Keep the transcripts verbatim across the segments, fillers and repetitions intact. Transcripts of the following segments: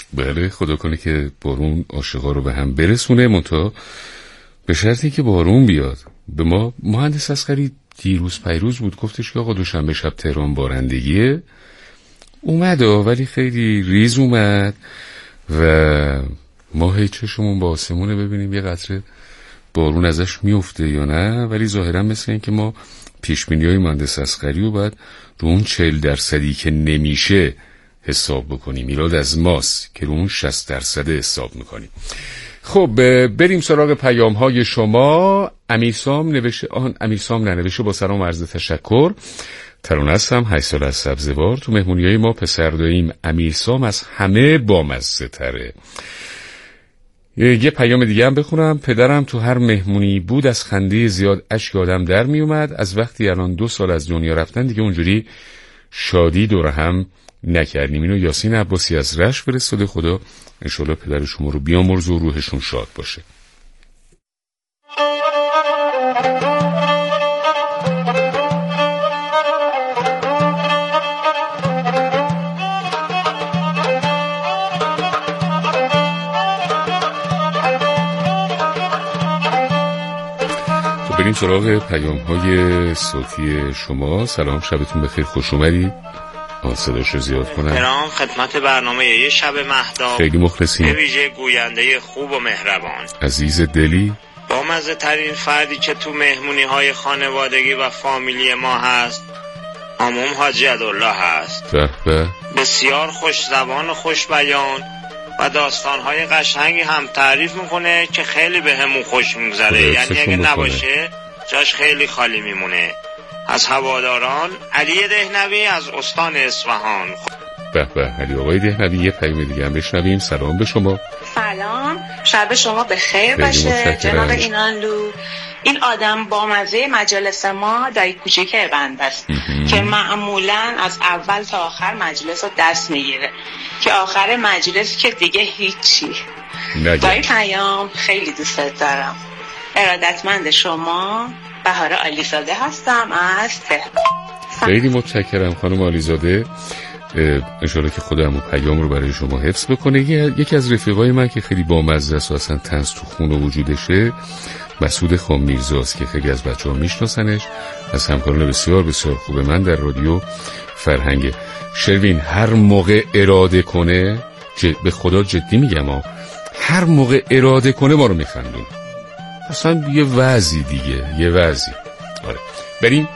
بله خدا کنه که بارون عاشقا رو به هم برسونه، منتها به شرطی که بارون بیاد. به ما مهندس اصغری دیروز پیروز بود گفتش که آقا دوشنبه شب تهران بارندگیه. اومد ولی خیلی ریز اومد و ما هی چشمون با آسمونه ببینیم یه قطره بارون ازش میفته یا نه، ولی ظاهرا مثل این که ما پیشبینی‌های مهندس اصغری رو باید رو اون چهل درصدی که نمیشه حساب بکنیم. میلاد از ماست که رو اون شصت درصد حساب میکنیم. خب بریم سراغ پیام های شما. امیرسام نوشته، آن امیرسام ننوشته با سلام و عرض تشکر. ترانه هستم، هشت سال از سبزوار. تو مهمونی‌های ما پسر داییم امیرسام از همه بامزه تره. یه پیام دیگه هم بخونم. پدرم تو هر مهمونی بود از خنده زیاد اشک آدم در می اومد. از وقتی الان دو سال از دنیا رفتن دیگه اونجوری شادی دور هم نکردیم. اینو یاسین عباسی از رشت فرستاده. خدا انشالله پدر شما رو بیامرزه و روحشون شاد باشه. بریم سراغ پیام های صوتی شما. سلام، شبتون بخیر، خوش اومدید. آن صداشو زیاد کنم. سلام خدمت برنامه یه شب مهتاب. خیلی مخلصیم. به ویژه گوینده خوب و مهربان عزیز دلی، با مزه ترین فردی که تو مهمونی های خانوادگی و فامیلی ما هست عموم حاجی عدالله هست. به به. بسیار خوش زبان و خوش بیان و داستان‌های قشنگی هم تعریف میکنه که خیلی به همون خوش میگذره. یعنی اگه نباشه جاش خیلی خالی میمونه. از هواداران علی دهنوی از استان اصفهان. به به علی آقای دهنوی. یه پیام دیگه هم بشنویم. سلام به شما. سلام، شب شما بخیر باشه جناب اینانلو. این آدم با مزه مجلس ما دایی کوچیک بنده است که معمولا از اول تا آخر مجلس رو دست میگیره که آخر مجلس که دیگه هیچی. دایی پیام خیلی دوست دارم. ارادتمند شما بهار علیزاده هستم از تهران. خیلی متشکرم خانم علیزاده. انشالله که خدا همون پیام رو برای شما حفظ بکنه. یکی از رفیقای من که خیلی بامزه است و اصلا طنز تو خون و وجودشه مسعود خان میرزاست که خیلی از بچه ها میشناسنش، از همکاران بسیار بسیار خوب من در رادیو فرهنگ. شروین هر موقع اراده کنه، به خدا جدی میگم ها، هر موقع اراده کنه ما رو میخندون. اصلا یه وضعی دیگه، یه وضعی. آره بریم.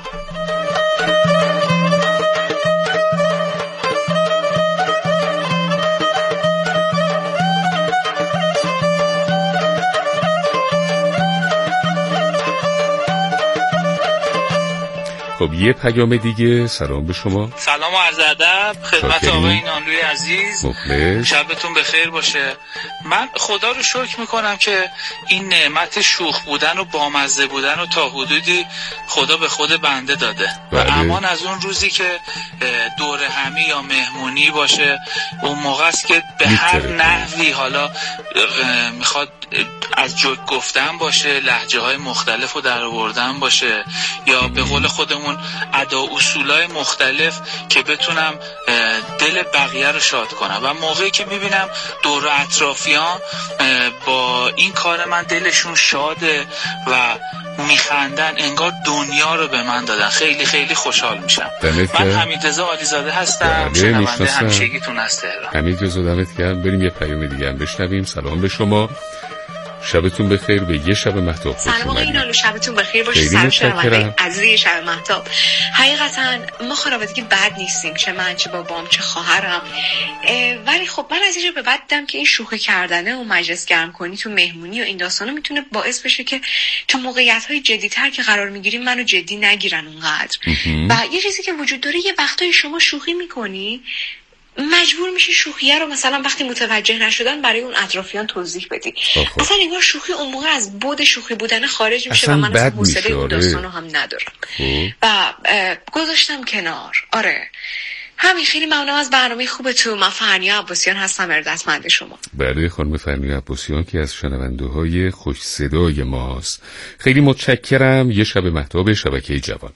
خب یه پیام دیگه. سلام به شما. سلام و عرض ادب خدمت آقای اینانلوی عزیز. مخلص. شبتون بخیر باشه. من خدا رو شکر میکنم که این نعمت شوخ بودن و بامزه بودن و تا حدودی خدا به خود بنده داده. بله. و امان از اون روزی که دور همی یا مهمونی باشه، اون موقع است که به هر نحوی حالا میخواد از جوک گفتن باشه، لهجه های مختلف رو در آوردن باشه، یا به قول خودمون ادا اصولای مختلف که بتونم دل بقیه رو شاد کنم. و موقعی که میبینم دور اطرافیان با این کار من دلشون شاده و میخندن، انگار دنیا رو به من دادن، خیلی خیلی خوشحال میشم. من حمیدرضا علیزاده هستم، شنونده همیشگیتون از تهران. حمیدرضا دمت گرم. بریم یه پیام دیگه هم بشنویم. سلام به شما، شبتون بخیر. به یه شب مهتاب خوش اومدید. سلام آقای اینانلو، شبتون بخیر باشه. سلام شنونده عزیز شب مهتاب. حقیقتا ما خانوادگی بد نیستیم، چه من چه بابام چه خواهرم، ولی خب من از اینجا به بعد دیدم که این شوخی کردنه و مجلس گرم کنی تو مهمونی و این داستانا میتونه باعث بشه که تو موقعیت‌های جدی‌تر که قرار میگیریم منو جدی نگیرن اونقدر. و یه چیزی که وجود داره، یه وقتایی شما شوخی میکنی مجبور میشی شوخیه رو مثلا وقتی متوجه نشدن برای اون اطرافیان توضیح بدی. اصلا انگار شوخی اون موقع از بود شوخی بودن خارج میشه و من اصلا حوصله اون داستانو هم ندارم و گذاشتم کنار. آره همین، خیلی ممنونم از برنامه خوبتون. من فرنیا عباسیان هستم، ارادتمند شما. بله خانم فرنیا عباسیان که از شنونده های خوش صدای ماست. خیلی متشکرم. یه شب مهتاب شبکه جوان.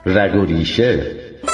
رگ و ریشه.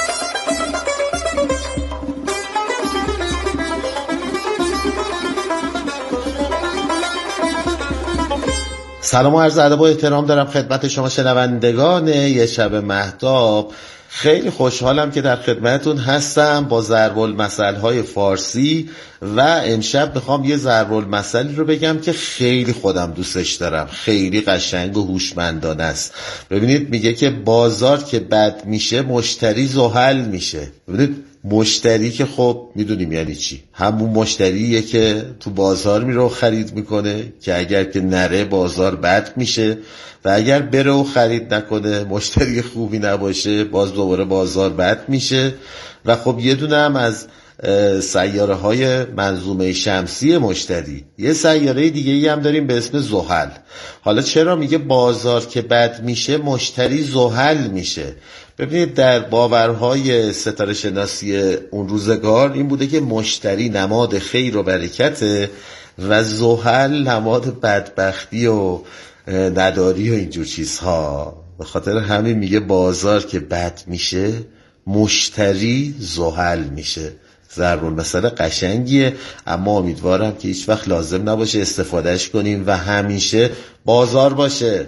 سلام و عرض ادب و احترام دارم خدمت شما شنوندگان یه شب مهتاب. خیلی خوشحالم که در خدمتتون هستم با ضرب المثل های فارسی و امشب میخوام یه ضرب المثلی رو بگم که خیلی خودم دوستش دارم، خیلی قشنگ و هوشمندانه است. ببینید میگه که بازار که بد میشه مشتری زحل میشه. ببینید مشتری که خب میدونیم یعنی چی، همون مشتریه که تو بازار میره و خرید میکنه که اگر که نره بازار بد میشه و اگر بره و خرید نکنه مشتری خوبی نباشه باز دوباره بازار بد میشه. و خب یه دونه هم از سیاره های منظومه شمسی مشتری، یه سیاره دیگه ای هم داریم به اسم زحل. حالا چرا میگه بازار که بد میشه مشتری زحل میشه؟ ببینید در باورهای ستاره شناسی اون روزگار این بوده که مشتری نماد خیر و برکته و زحل نماد بدبختی و نداری و اینجور چیزها. به خاطر همین میگه بازار که بد میشه مشتری زحل میشه. ضرب المثل قشنگیه، اما امیدوارم که هیچ وقت لازم نباشه استفادهش کنیم و همیشه بازار باشه.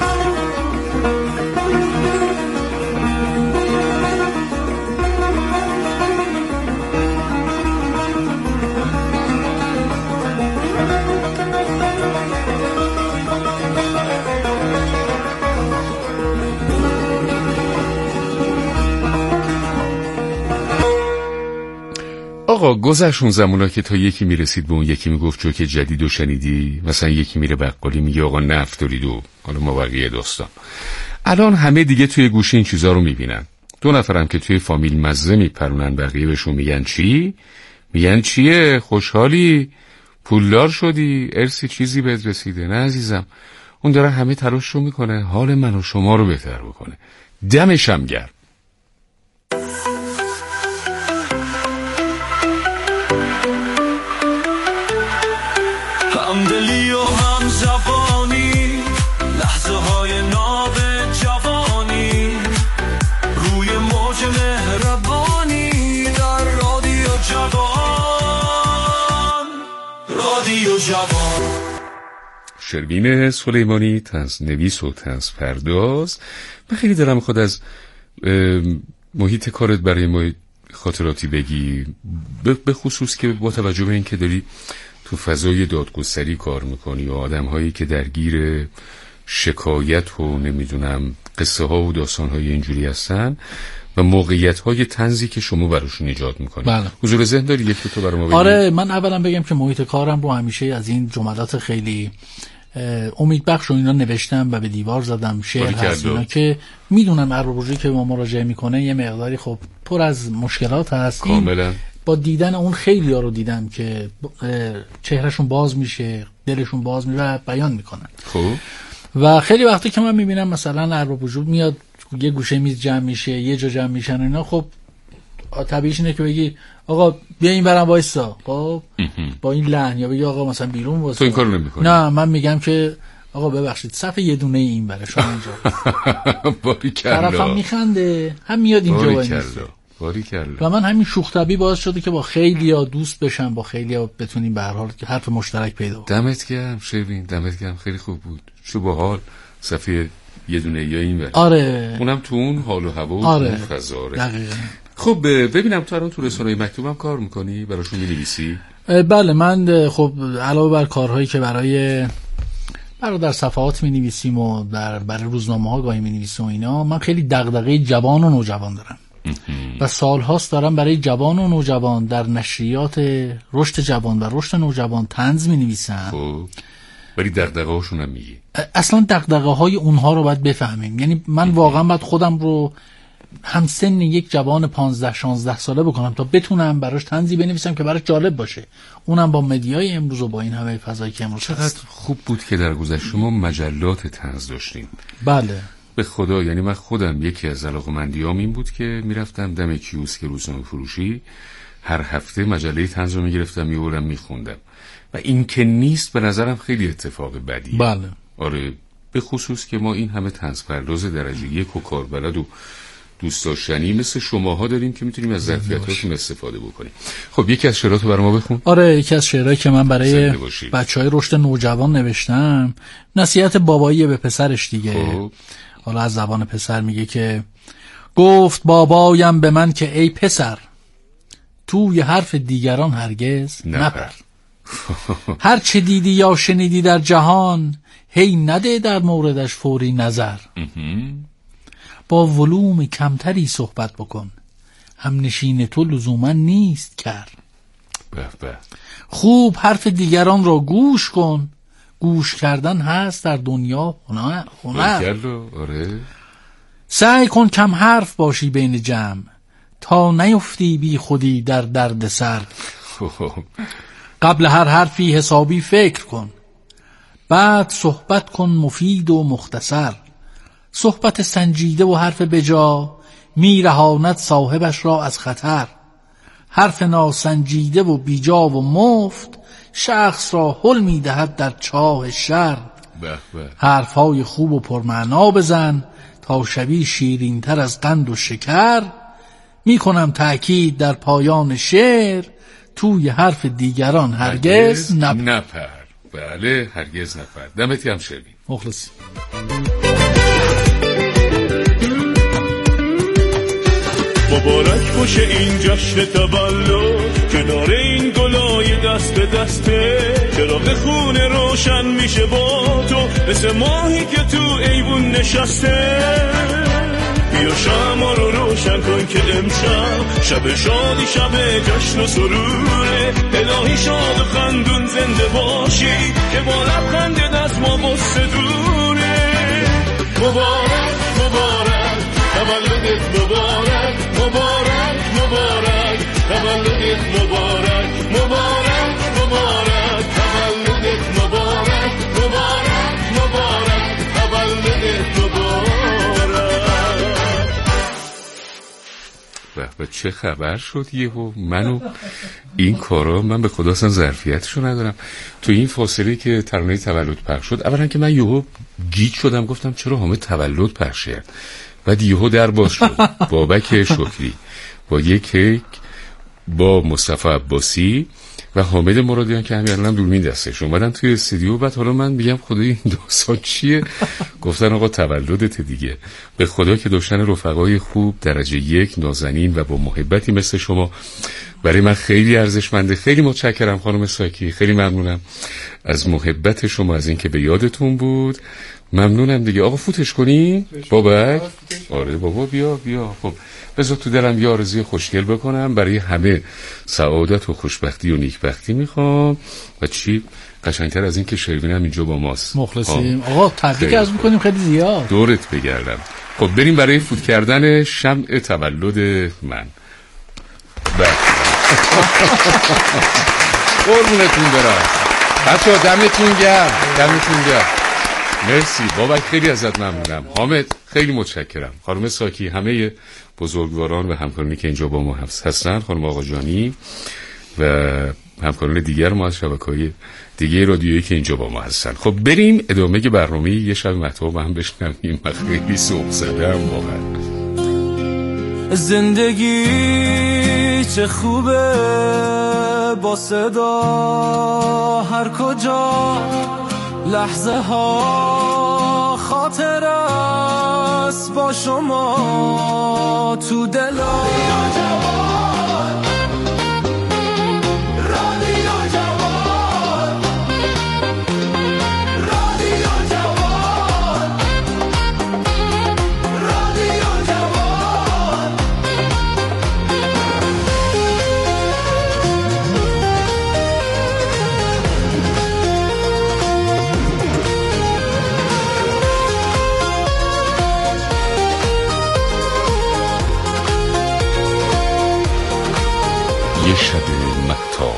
آقا گذشت اون زمونا که تا یکی میرسید به اون یکی میگفت جوک جدیدو شنیدی، مثلا یکی میره بقالی میگه آقا نفت دارید و حالا ما بقیه داستان. الان همه دیگه توی گوشه این چیزا رو میبینن. دو نفرم که توی فامیل مزه میپرونن بقیه بهشون میگن چی؟ میگن چیه؟ خوشحالی؟ پولدار شدی؟ ارسی چیزی بهت رسیده؟ نه عزیزم، اون داره همه تلاش رو میکنه حال من و شما رو بهتر بکنه. دمش هم گرم. همدلی و هم زبانی، لحظه های ناب جوانی، روی موج مهربانی در رادیو جوان، رادیو جوان. شروین سلیمانی، طنز نویس و طنز پرداز. من خیلی دلم خود از محیط کارت برای ما خاطراتی بگی، به خصوص که با توجه به این که داری تو فضای دادگستری کار میکنی و آدم هایی که درگیر شکایت و نمیدونم قصه ها و داستان های اینجوری هستن و موقعیت های طنزی که شما براشون ایجاد میکنی. بله. حضور ذهن داری یک تو برای ما بگی؟ آره، من اولا بگم که محیط کارم رو همیشه از این جملات خیلی امیدبخش و اینا نوشتم و به دیوار زدم، شعر هست اینا که میدونم ارباب‌روحی که ما مراجعه میکنه یه مقداری خب پر از مشکلات هست. کاملا. با دیدن اون خیلی ها رو دیدم که چهرهشون باز میشه، دلشون باز میشه و بیان میکنن. خب و خیلی وقتی که من میبینم مثلا ارباب وجود میاد یه گوشه میز جمع میشه، یه جا جمع میشن اینا، خب طبیعیش اینه که بگی آقا بیا این برام وایسا، خب با این لحن، یا بگی آقا مثلا بیرون وایسا. تو این کارو نمیکنی؟ نه، من میگم که آقا ببخشید صف یه دونه این بره شما اینجا. باریکلا. طرفم میخنده، هم میاد اینجا وایسا. و من همین شوخ طبعی باعث شده که با خیلیا دوست بشم، با خیلیا بتونیم به هر حال حرف مشترک پیدا کنیم. دمت گرم شروین، دمت گرم، خیلی خوب بود. شو باحال صفحه یه دونه یا این بره. آره. اونم تو اون حال و هوا و آره. اون فضا. دقیقاً. خب ببینم تو الان تو رسانه‌های مکتوبم کار میکنی، براشون می‌نویسی؟ بله، من خب علاوه بر کارهایی که برای برای در صفحات می‌نویسیم و در برای روزنامه‌ها گاهی می‌نویسیم و اینا، من خیلی دغدغه جوان و نوجوان دارم و سالهاست دارم برای جوان و نوجوان در نشریات رشد جوان و رشد نوجوان طنز می‌نویسم. خب ولی دغدغه‌هاشون هم میگی؟ اصلا دغدغه‌های اونها رو باید بفهمیم. یعنی من واقعا باید خودم رو همسن یک جوان پانزده شانزده ساله بکنم تا بتونم براش طنزی بنویسم که براش جالب باشه، اونم با مدیای امروز و با این همه فضایی که امروز چقدر هست. خوب بود که در گذشته شما مجلات طنز داشتیم. بله به خدا، یعنی من خودم یکی از علاقه‌مندیام این بود که میرفتم دم کیوسک روزنامه فروشی، هر هفته مجله طنز رو میگرفتم میبردم میخوندم و این که نیست به نظرم خیلی اتفاق بدیه. بله آره، به خصوص که ما این همه طنز پرداز درجه یک و کاربلد و دوست داشتنی مثل شماها داریم که میتونیم از ظرفیت‌هاشون استفاده بکنیم. خب یکی از شعراتو برای ما بخون. آره، یکی از شعرهایی که من برای بچهای رشد نوجوان نوشتم نصیحت بابایی به پسرش دیگه. خب. حالا از زبان پسر میگه که گفت بابایم به من که ای پسر توی حرف دیگران هرگز نپر. هر چه دیدی یا شنیدی در جهان هی نده در موردش فوری نظر. با ولوم کمتری صحبت بکن هم نشین تو لزوما نیست کر. خوب حرف دیگران را گوش کن گوش کردن هست در دنیا هنر. هنر. سعی کن کم حرف باشی بین جمع تا نیفتی بی خودی در درد سر. قبل هر حرفی حسابی فکر کن بعد صحبت کن مفید و مختصر. صحبت سنجیده و حرف بجا میرهاند صاحبش را از خطر. حرف ناسنجیده و بیجا و مفت شخص را حل میدهد در چاه شر. حرفهای خوب و پرمعنا بزن تا شوی شیرین تر از قند و شکر. میکنم تأکید در پایان شعر توی حرف دیگران هرگز, هرگز نپر. نپر. بله هرگز نپر. دمتی هم شوی. مخلصی. مبارک باشه این جشن تولد کنار این گلای دست به دسته. چراغ خونه روشن میشه با تو مثل ماهی که تو ایوون نشسته. بیا شمع رو روشن کن که امشب شب شادی شب جشن و سروره. الهی شاد و خندون زنده باشی که با لبخند دست ما بسته دوره. مبارک مبارک تولدت مبارک مبارک مبارک تولدت مبارک مبارک مبارک تولدت مبارک مبارک مبارک تولدت مبارک. و چه خبر شد یهو منو این کارا من به خدا اصلا ظرفیتشو ندارم. تو این فاصله که ترانه تولد پخش شد اولا که من یهو گیج شدم گفتم چرا همه تولد پخش کرد. بعد یهو در باز شد بابک شکری با یک کیک با مصطفی عباسی و حامد مرادیان که همین الانم دوربین دستش اومدن توی استودیو. بعد حالا من میگم خدای این داستان چیه؟ گفتن آقا تولدت دیگه. به خدا که داشتن رفقای خوب درجه یک نازنین و با محبتی مثل شما برای من خیلی ارزشمنده. خیلی متشکرم خانم ساکی، خیلی ممنونم از محبت شما، از اینکه به یادتون بود. ممنونم دیگه. آقا فوتش کنی بابک؟ آره بابا بیا بیا. خب بذار تو دلم یه آرزوی خوشگل بکنم برای همه. سعادت و خوشبختی و نیکبختی میخوام و چی قشنگتر از این که شروین هم اینجا با ماست. مخلصیم آقا. تبریک عرض میکنیم خیلی زیاد. دورت بگردم. خب بریم برای فوت کردن شمع تولد من. بله قربونتون برم بچه‌ها. دمتون گرم دمتون گرم. مرسی بابک، خیلی ازت ممنونم. حامد خیلی متشکرم. خانم ساکی، همه بزرگواران و همکارانی که اینجا با ما هستن، خانم آقاجانی و همکاران دیگر ما از شبکه‌های دیگه رادیویی که اینجا با ما هستن. خب بریم ادامه برنامه یه شب مهتاب هم بشنویم. من خیلی سوق زدم واقعا. زندگی چه خوبه با صدا هر کجا لحظه ها خاطر است با شما تو دلا. یه شب مهتاب.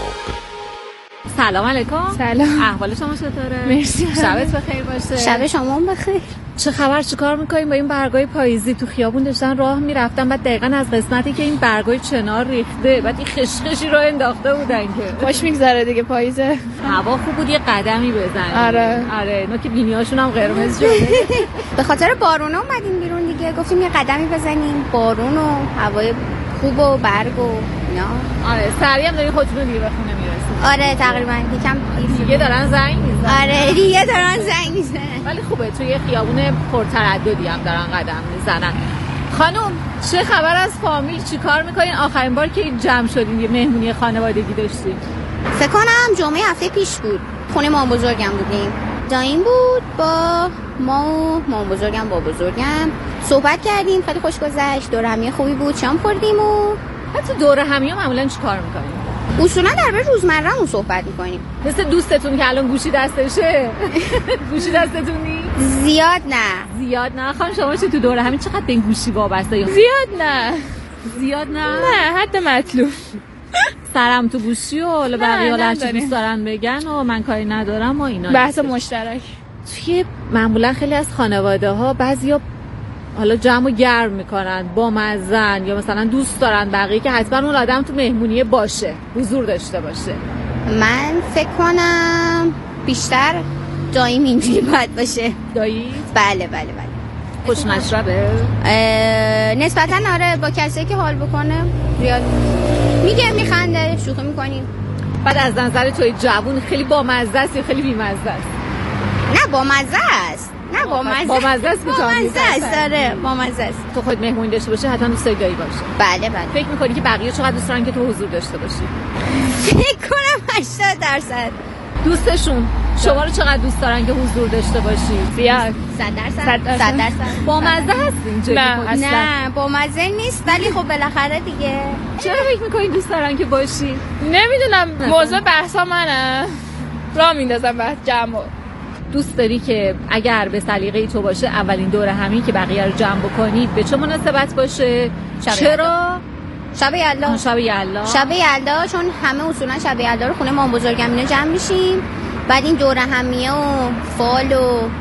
سلام علیکم. سلام. احوال شما چطوره؟ مرسی. شبت بخیر باشه. شب شما هم بخیر. چه خبر، چه کار میکنیم با این برگای پاییزی؟ تو خیابون داشتن راه میرفتن، بعد دقیقاً از قسمتی که این برگای چنار ریخته، بعد این خشخشی رو انداخته بودن که خوش میگذره دیگه، پاییزه، هوا خوب بود، یه قدمی بزنیم. آره آره اینا که بینیاشون هم قرمز شده. به خاطر بارون اومدیم بیرون دیگه، گفتیم یه قدمی بزنیم، بارون و هوای خوب و برگ و اینا. آره سریع هم داریم خودتون دیگه به خونه میرسیم. آره تقریبا یکم دیگه دارن زنگ میزنن. آره دیگه دارن زنگ میزنن، ولی خوبه توی خیابون پرترددی هم دارن قدم میزنن. خانم چه خبر از فامیل؟ چی کار میکنین؟ آخرین بار که جمع شدین یه مهمونی خانوادگی داشتیم فکر کنم جمعه هفته پیش بود، خونه مام بزرگم بودیم، دایم بود با ما و مام بزرگم با بزرگم صحبت کردیم، خیلی خوش گذشت، دور همی خوبی بود، شام خوردیم. و حتی دور همی ها معمولا چی کار میکنیم؟ اصولا در به روزمره‌مون صحبت میکنیم. مثل دوستتون که الان گوشی دستشه. گوشی دستتونی؟ زیاد نه. زیاد نه. خانم شما چه تو دوره همین چقدر به این گوشی وابسته؟ زیاد نه. زیاد نه. نه حد مطلوب. سرم تو گوشی و حالا بقیه هر چی دوست دارن بگن و من کاری ندارم و اینا. بحث مشترک. توی معمولا خیلی از خانواده‌ها بعضیا حالا جمع و گرم میکنن با مزن یا مثلا دوست دارن بقیه که حتما اون آدم تو مهمونی باشه، حضور داشته باشه. من فکر کنم بیشتر داییم اینجوری باید باشه. دایی؟ بله بله بله. خوش مشربه؟ نسبتا آره، با کسی که حال بکنه زیاد میگه، میخنده، شوخی میکنیم. بعد از نظر توی جوون خیلی بامزه است یا خیلی بیمزه است؟ نه بامزه است. نه بامزه با مزه است. با مزه است. آره با مزه است. تو خود مهمونی داشته باشه حتما دوست داری باشه. بله بله. فکر می‌کنی که بقیه چقدر دوست دارن که تو حضور داشته باشی؟ فکر کنم هشتاد درصد. دوستشون شما رو چقدر دوست دارن که حضور داشته باشی؟ زیاد. صد درصد. صد درصد. با مزه هستین جدی؟ نه نه با مزه نیست، ولی خب بالاخره دیگه. چرا فکر می‌کنی دوست دارن که باشی؟ نمیدونم، موضوع بحثا منه. راه میندازم بعد جمع. دوست داری که اگر به سلیقه تو باشه اولین دوره همین که بقیه رو جمع بکنید به چه مناسبت باشه؟ شب چرا؟ شب یلدا. شب یلدا. شب یلدا چون همه اصولا شب یلدا رو خونه مام بزرگم اینا جمع میشیم، بعد این دوره همیه و فال و اون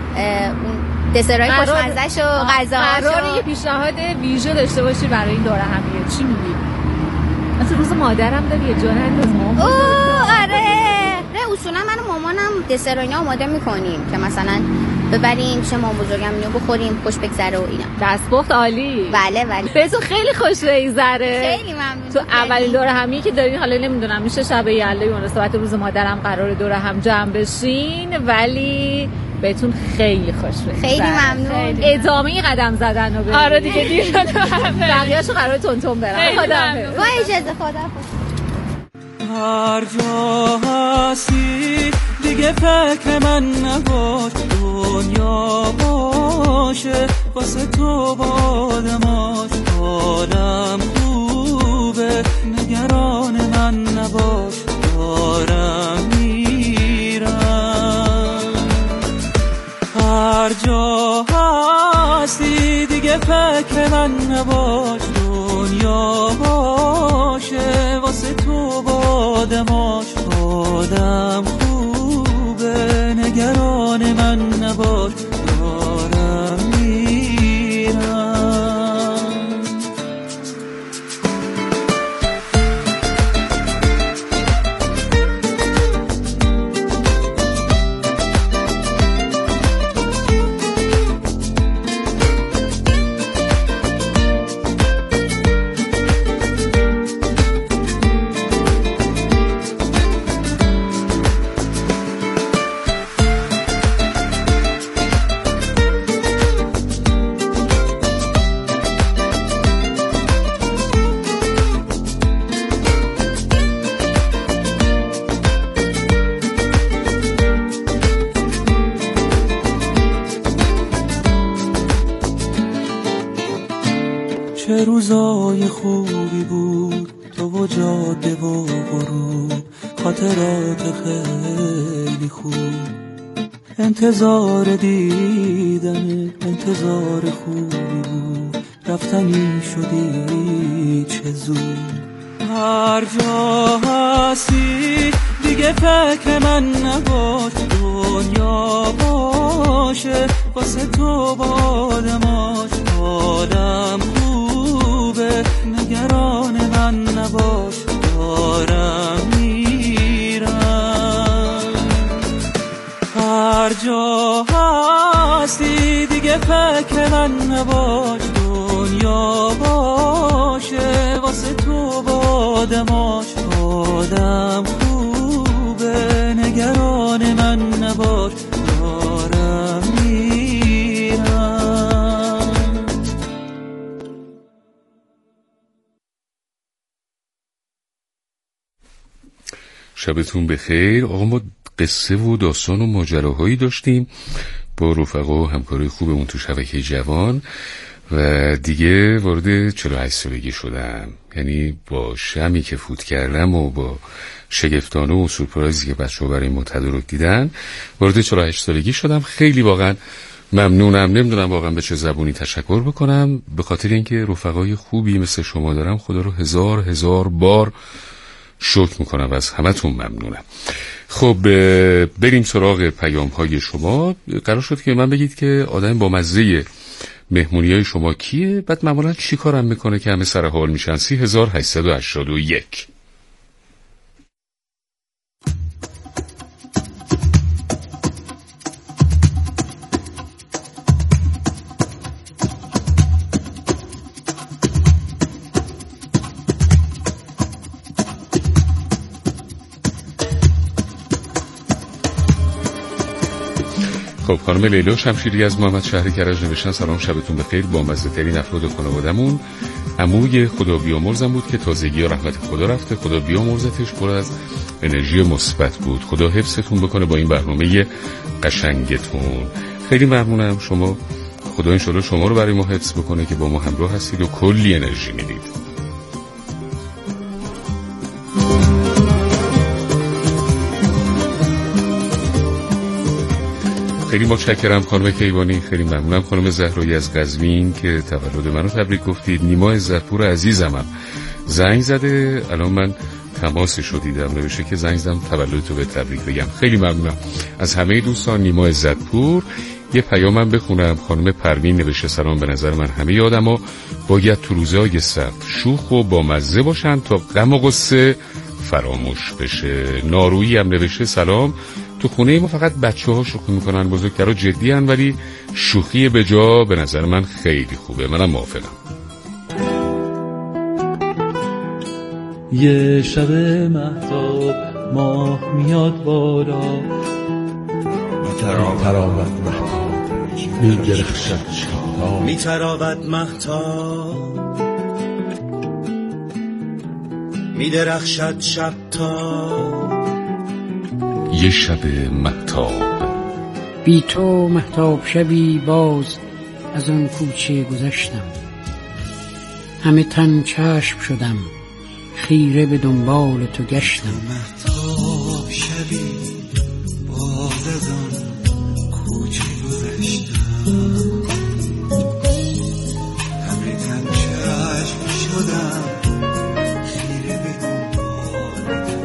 دسرای خوشمزه‌ش و غذاهاش. قراره یه پیشنهاد ویژه داشته باشی برای این دوره همیه، چی میگی؟ مثلا روز مادرم داری یه جا انداز مام. اوه آره. نه اصولا من و مامانم دسر اینا آماده میکنیم که مثلا ببریم چه مام بزرگم اینو بخوریم، خوش بگذره و اینا. دستپخت عالی. بله بله. بهتون خیلی خوش بگذره. خیلی ممنون. تو اولین دوره همی که دارین، حالا نمیدونم میشه شب یلدا یا مناسبت روز مادرم قرار دوره هم جمع بشین، ولی بهتون خیلی خوش بگذره. خیلی ممنون. ادامه قدم زدن رو ببینید. آره دیگه دیر شده. بقیه‌اشو قرار تون تون برم. خدا با اجازه خدا. هر جا هستی دیگه فکر من نباش، دنیا باشه واسه تو بادماش، حالم خوبه نگران من نباش، دارم میرم. هر جا هستی دیگه فکر من نباش، دنیا باشه واسه تو بادماش، آدم خوبه نگران من نباش، دارم میرم. چه روزای خوبی بود تو و جاده و غروب، خاطرات خیلی خوب، انتظار دیدن انتظار خوبی بود، رفتنی شدی چه زود. هر جا هستی دیگه فکر من نباش، دنیا باشه واسه تو بادماش حالم خوبه نگران من نباش دارم میرم هر جا هستی دیگه فکر من نباش دنیا باشه واسه تو بادماش آدم خوبه نگران من نباش دارم میرم. شبتون بخیر. آقا ما قصه و داستان و ماجراهایی داشتیم با رفقا و همکاری خوبمون تو شبکه جوان و دیگه وارد چهل و هشت سالگی شدم. یعنی با شمی که فوت کردم و با شگفتانه و سورپرایزی که بچه‌ها برای ما تدارک دیدن وارد چهل و هشت سالگی شدم. خیلی واقعا ممنونم. نمیدونم واقعا به چه زبونی تشکر بکنم، به خاطر اینکه رفقای خوبی مثل شما دارم. خدا رو هزار هزار بار شکر میکنم و از همتون ممنونم. خب بریم سراغ پیام های شما. قرار شد که من بگید که آدم با مزه مهمونی های شما کیه، بعد معمولا چی کارم میکنه که همه سر حال میشن. سی هزار هشتصد و هشتاد و یک. خب خانم لیلا شمشیری از محمد شهری کرج نوشتن سلام شبتون بخیر. با مزه ترین افراد خانوادمون عموی خدا بیامرزم بود که تازگی رحمت خدا رفته، خدا بیامرزتش، پر از انرژی مثبت بود. خدا حفظتون بکنه با این برنامه قشنگتون. خیلی ممنونم. شما خدا انشالله شما رو برای ما حفظ بکنه که با ما همراه هستید و کلی انرژی میدید. خیلی متشکرم خانم کیوانی. خیلی ممنونم خانم زهرایی از قزوین که تولد منو تبریک گفتید. نیما عزتپور عزیزمم زنگ زده، الان من تماسش رو دیدم، نوشته که زنگ زدم تولدتو به تبریک بگم. خیلی ممنونم از همه دوستان. نیما عزتپور. یه پیامم بخونم. خانم پروین نوشته سلام، به نظر من همه آدما باید تو روزهای سخت شوخ و با مزه باشن تا غم و غصه فراموش بشه. نارویی هم نوشته سلام، تو خونه ما فقط بچه ها شوخی میکنن، بزرگترها جدی هن، ولی شوخی به جا به نظر من خیلی خوبه. منم موافقم. یه شب مهتاب ماه میاد بالا، میتراود مهتاب میدرخشد شب، میتراود مهتاب میدرخشد شب تا یه شب مهتاب. بی تو مهتاب شبی باز از آن کوچه گذشتم، همه تن چشم شدم خیره به دنبال تو گشتم. مهتاب شبی باز از آن کوچه گذشتم، همه تن چشم شدم خیره به دنبال تو.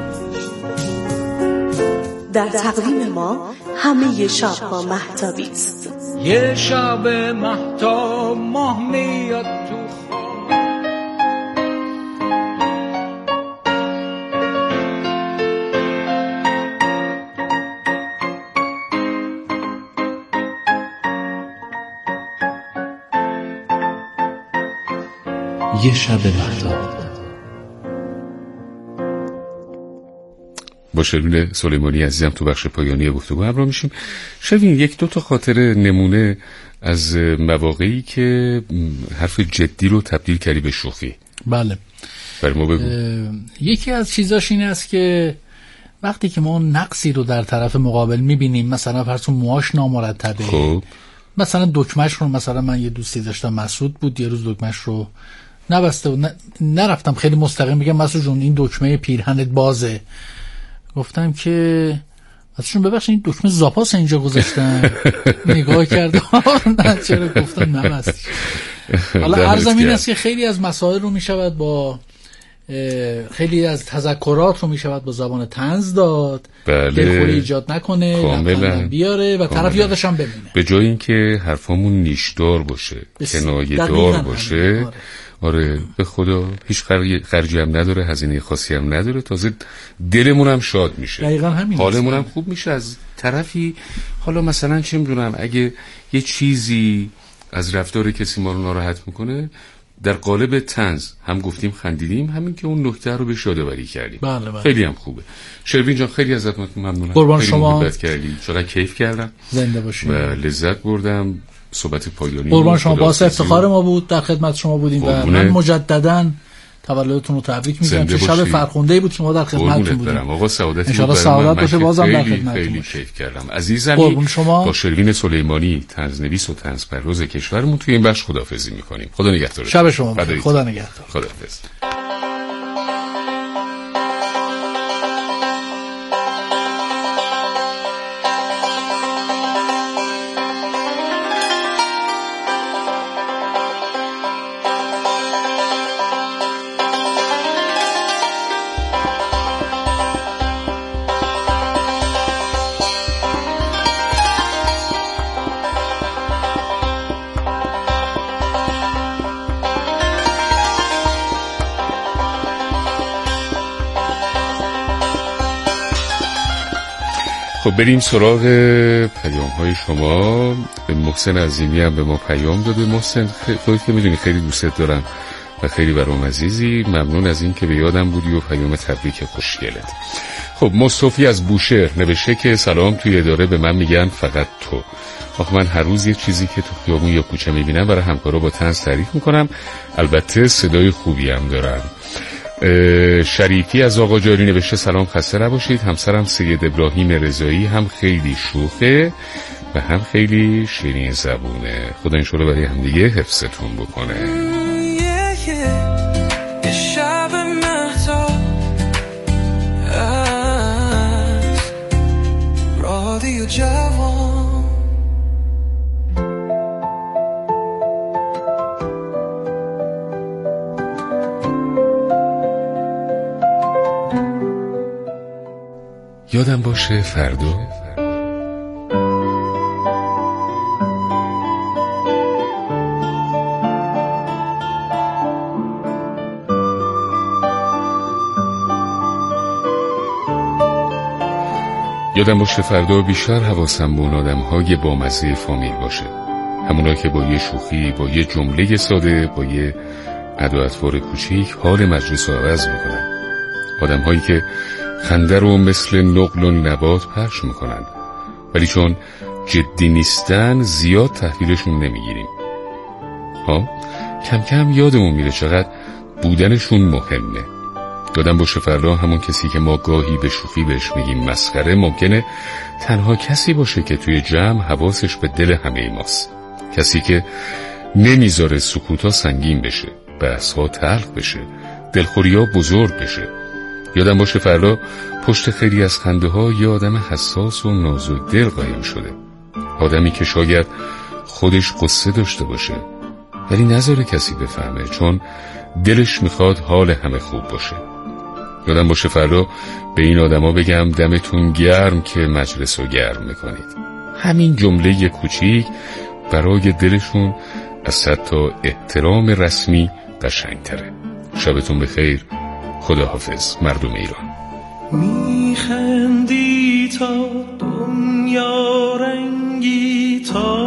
در تقویم ما همه شب‌ها مهتابی است. یه شب مهتاب ماه میاد تو خواب، یه شب مهتاب. با شیرین سلیمانی عزیزم تو بخش پایانی گفتگو همراه میشیم. شیرین یک دو تا خاطر نمونه از مواقعی که حرف جدی رو تبدیل کردی به شوخی. بله برای ما بگو. یکی از چیزاش این است که وقتی که ما نقصی رو در طرف مقابل میبینیم، مثلا فرض کن موهاش نامرتبه، خب مثلا دکمهش رو، مثلا من یه دوستی داشتم مسعود بود، یه روز دکمهش رو نبسته و نرفتم خیلی مستقیم بگم مسعود جون این دکمه پیرهنت بازه، گفتم که ازشون ببخشید این دکمه زاپاس اینجا گذاشتن. نگاه کرد نه چرا، گفتم نبستی. حالا عرضم این است که خیلی از مسائل رو میشود با خیلی از تذکرات رو میشود با زبان طنز داد، بله. دلخوری ایجاد نکنه، کاملا بیاره و طرف یادش هم بمونه. به جای اینکه حرفامون نیشدار باشه، کنایه دار باشه، آره به خدا هیچ خرجی هم نداره، هزینه خاصی هم نداره، تازه دلمون هم شاد میشه، دقیقاً همین، حالمون هم خوب میشه. از طرفی حالا مثلا چه میدونم اگه یه چیزی از رفتار کسی ما رو ناراحت میکنه، در قالب طنز هم گفتیم خندیدیم، همین که اون نکته رو بهش یادآوری کردیم. بله بله. خیلی هم خوبه. شروین جان خیلی ازت ممنونم، قربان خیلی شما، محبت کردی، چقدر کیف کردم، زنده باشید و لذت بردم. صحبت پایانی قربان شما، باعث افتخار ما بود در خدمت شما بودیم و من مجددا تولدتون رو تبریک میگم. چه شب فرخنده‌ای بود شما در خدمتتون بودیم. آقا سعادتی ان شاءالله سعادت باشه، بازم در خدمتتون. خیلی کیف کردم. عزیزانی با شروین سلیمانی طنزنویس و طنزپرداز کشورمون توی این بخش خداحافظی می‌کنیم. خدا نگهدار. شب شما بخیر. خدا نگهدار. خداحافظ. خب بریم سراغ پیام های شما. محسن عظیمی هم به ما پیام داده. محسن خودت که میدونی خیلی دوست دارم و خیلی برام عزیزی، ممنون از این که به یادم بودی و پیام تبریک خوشگلت. خب مصطفی از بوشهر نوشته که سلام، توی اداره به من میگن فقط تو. آخه من هر روز یه چیزی که تو خیابون یا کوچه میبینم برای همکارا با طنز تعریف میکنم، البته صدای خوبی هم دارم. شریفی از آقا جاری نوشته سلام، خسته نباشید. همسرم سید ابراهیم رضایی هم خیلی شوخه و هم خیلی شیرین زبونه. خدا انشالله برای هم دیگه حفظتون بکنه. یه شب مهتاب از رادیو جوان، یادم باشه فردا یادم باشه فردا بیشتر حواسم به اون آدم‌های بامزه فامیل باشه، همونا که با یه شوخی، با یه جمله ساده، با یه ادا اطوار کوچیک حال مجلس رو عوض میکنن. آدم‌هایی که خنده رو مثل نقل و نبات پخش میکنن، ولی چون جدی نیستن زیاد تحویلشون نمیگیریم. ها کم کم یادمون میره چقدر بودنشون مهمه. یادم باشه فردا همون کسی که ما گاهی به شوخی بهش میگیم مسخره، ممکنه تنها کسی باشه که توی جمع حواسش به دل همه ماست. کسی که نمیذاره سکوتا سنگین بشه، بحث‌ها تلخ بشه، دلخوری‌ها بزرگ بشه. یادم باشه فردا پشت خیلی از خنده ها یه آدم حساس و نازک دل قایم شده، آدمی که شاید خودش قصه داشته باشه ولی نذاره کسی بفهمه، چون دلش میخواد حال همه خوب باشه. یادم باشه فردا به این آدما بگم دمتون گرم که مجلس رو گرم میکنید. همین جمله کوچیک برای دلشون از صد تا احترام رسمی قشنگتره. شبتون بخیر. خداحافظ مردم ایران. میخندی تا دنیا رنگی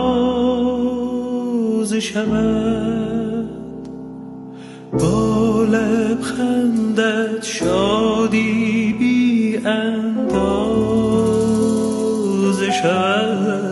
تازه شود، با لبخندت شادی بی اندازه شود.